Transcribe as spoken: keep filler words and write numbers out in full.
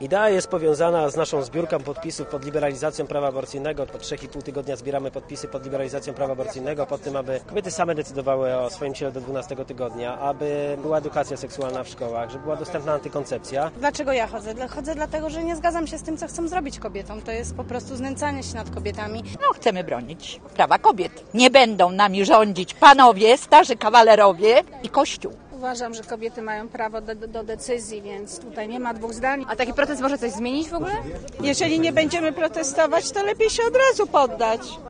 Idea jest powiązana z naszą zbiórką podpisów pod liberalizacją prawa aborcyjnego. Po trzech i pół tygodnia zbieramy podpisy pod liberalizacją prawa aborcyjnego, pod tym, aby kobiety same decydowały o swoim ciele do dwunastego tygodnia, aby była edukacja seksualna w szkołach, żeby była dostępna antykoncepcja. Dlaczego ja chodzę? Chodzę dlatego, że nie zgadzam się z tym, co chcą zrobić kobietom. To jest po prostu znęcanie się nad kobietami. No, chcemy bronić prawa kobiet. Nie będą nami rządzić panowie, starzy kawalerowie i Kościół. Uważam, że kobiety mają prawo do, do decyzji, więc tutaj nie ma dwóch zdań. A taki protest może coś zmienić w ogóle? Jeżeli nie będziemy protestować, to lepiej się od razu poddać.